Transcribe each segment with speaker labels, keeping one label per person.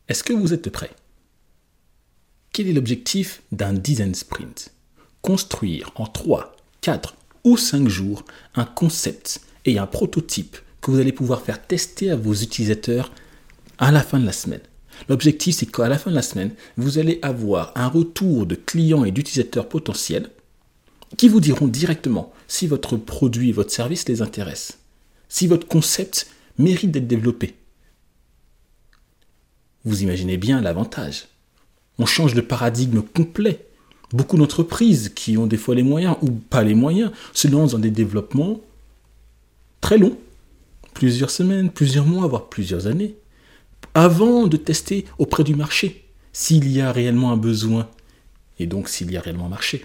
Speaker 1: Est-ce que vous êtes prêts? Quel est l'objectif d'un design sprint? Construire en 3, 4 ou 5 jours un concept et un prototype que vous allez pouvoir faire tester à vos utilisateurs à la fin de la semaine. L'objectif, c'est qu'à la fin de la semaine, vous allez avoir un retour de clients et d'utilisateurs potentiels qui vous diront directement si votre produit et votre service les intéressent, si votre concept mérite d'être développé. Vous imaginez bien l'avantage. On change de paradigme complet. Beaucoup d'entreprises qui ont des fois les moyens ou pas les moyens se lancent dans des développements très longs, plusieurs semaines, plusieurs mois, voire plusieurs années, avant de tester auprès du marché s'il y a réellement un besoin et donc s'il y a réellement un marché.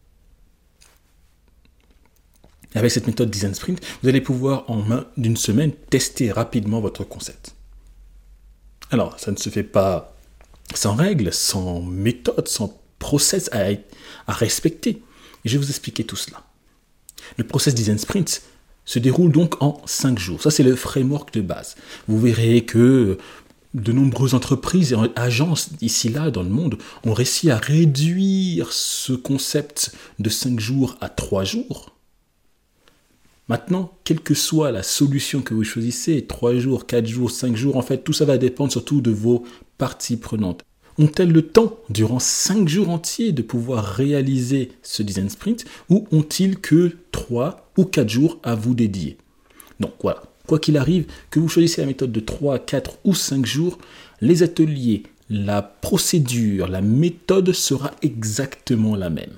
Speaker 1: Avec cette méthode Design Sprint, vous allez pouvoir en main d'une semaine tester rapidement votre concept. Alors, ça ne se fait pas sans règles, sans méthode, sans process à respecter. Et je vais vous expliquer tout cela. Le process Design Sprint se déroule donc en 5 jours. Ça, c'est le framework de base. Vous verrez que de nombreuses entreprises et agences ici-là dans le monde ont réussi à réduire ce concept de 5 jours à 3 jours. Maintenant, quelle que soit la solution que vous choisissez, 3 jours, 4 jours, 5 jours, en fait, tout ça va dépendre surtout de vos parties prenantes. Ont-elles le temps, durant 5 jours entiers, de pouvoir réaliser ce design sprint ou ont-ils que 3 ou 4 jours à vous dédier? Donc voilà, quoi qu'il arrive, que vous choisissez la méthode de 3, 4 ou 5 jours, les ateliers, la procédure, la méthode sera exactement la même.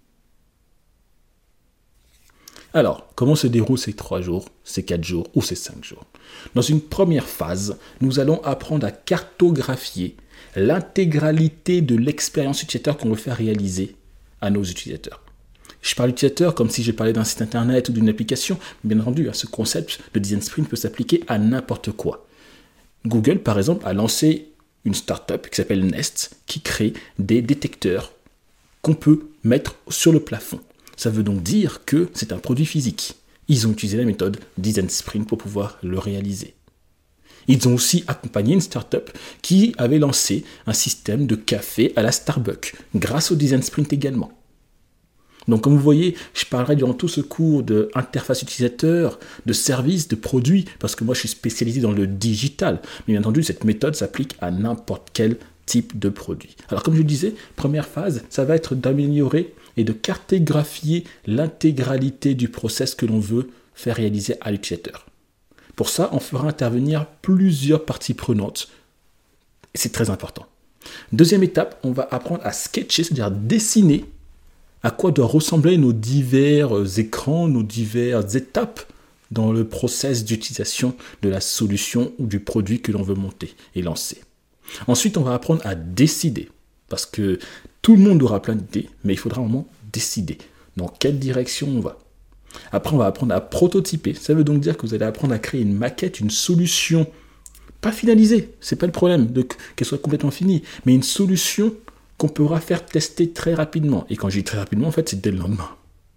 Speaker 1: Alors, comment se déroulent ces 3 jours, ces 4 jours ou ces 5 jours? Dans une première phase, nous allons apprendre à cartographier l'intégralité de l'expérience utilisateur qu'on veut faire réaliser à nos utilisateurs. Je parle d'utilisateur comme si je parlais d'un site internet ou d'une application. Bien entendu, ce concept de design sprint peut s'appliquer à n'importe quoi. Google, par exemple, a lancé une startup qui s'appelle Nest, qui crée des détecteurs qu'on peut mettre sur le plafond. Ça veut donc dire que c'est un produit physique. Ils ont utilisé la méthode Design Sprint pour pouvoir le réaliser. Ils ont aussi accompagné une startup qui avait lancé un système de café à la Starbucks, grâce au Design Sprint également. Donc comme vous voyez, je parlerai durant tout ce cours d'interface utilisateur, de services, de produits, parce que moi je suis spécialisé dans le digital. Mais bien entendu, cette méthode s'applique à n'importe quel type de produit. Alors comme je le disais, première phase, ça va être d'améliorer et de cartographier l'intégralité du process que l'on veut faire réaliser à l'utilisateur. Pour ça, on fera intervenir plusieurs parties prenantes. Et c'est très important. Deuxième étape, on va apprendre à sketcher, c'est-à-dire dessiner à quoi doivent ressembler nos divers écrans, nos diverses étapes dans le process d'utilisation de la solution ou du produit que l'on veut monter et lancer. Ensuite, on va apprendre à décider, parce que tout le monde aura plein d'idées, mais il faudra vraiment décider dans quelle direction on va. Après, on va apprendre à prototyper. Ça veut donc dire que vous allez apprendre à créer une maquette, une solution, pas finalisée, c'est pas le problème qu'elle soit complètement finie, mais une solution qu'on pourra faire tester très rapidement. Et quand je dis très rapidement, en fait, c'est dès le lendemain.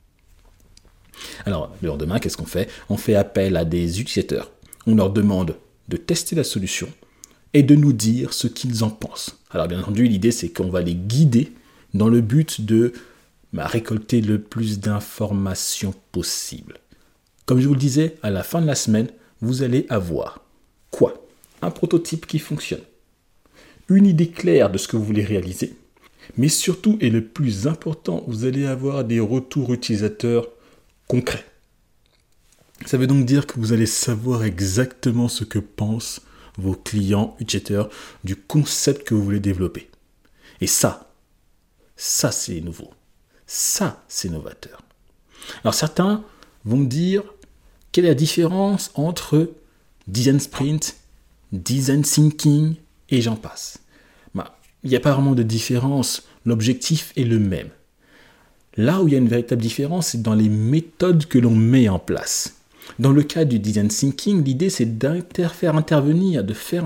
Speaker 1: Alors, le lendemain, qu'est-ce qu'on fait? On fait appel à des utilisateurs. On leur demande de tester la solution et de nous dire ce qu'ils en pensent. Alors bien entendu, l'idée c'est qu'on va les guider dans le but de récolter le plus d'informations possible. Comme je vous le disais, à la fin de la semaine, vous allez avoir quoi? Un prototype qui fonctionne, une idée claire de ce que vous voulez réaliser, mais surtout, et le plus important, vous allez avoir des retours utilisateurs concrets. Ça veut donc dire que vous allez savoir exactement ce que pensent vos clients, utilisateurs, du concept que vous voulez développer. Et ça c'est nouveau. Ça, c'est novateur. Alors certains vont me dire, quelle est la différence entre design sprint, design thinking et j'en passe? Il n'y a pas vraiment de différence. L'objectif est le même. Là où il y a une véritable différence, c'est dans les méthodes que l'on met en place. Dans le cas du design thinking, l'idée c'est de faire intervenir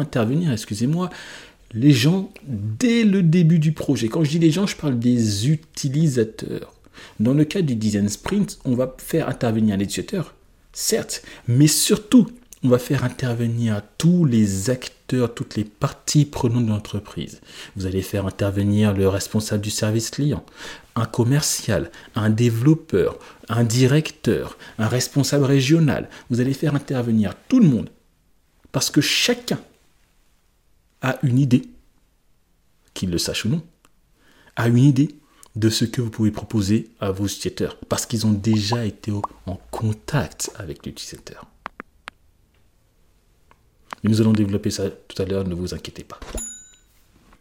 Speaker 1: les gens dès le début du projet. Quand je dis les gens, je parle des utilisateurs. Dans le cas du design sprint, on va faire intervenir l'utilisateur, certes, mais surtout, On va faire intervenir tous les acteurs, toutes les parties prenantes de l'entreprise. Vous allez faire intervenir le responsable du service client, un commercial, un développeur, un directeur, un responsable régional. Vous allez faire intervenir tout le monde. Parce que chacun a une idée, qu'il le sache ou non, a une idée de ce que vous pouvez proposer à vos utilisateurs. Parce qu'ils ont déjà été en contact avec l'utilisateur. Mais nous allons développer ça tout à l'heure, ne vous inquiétez pas.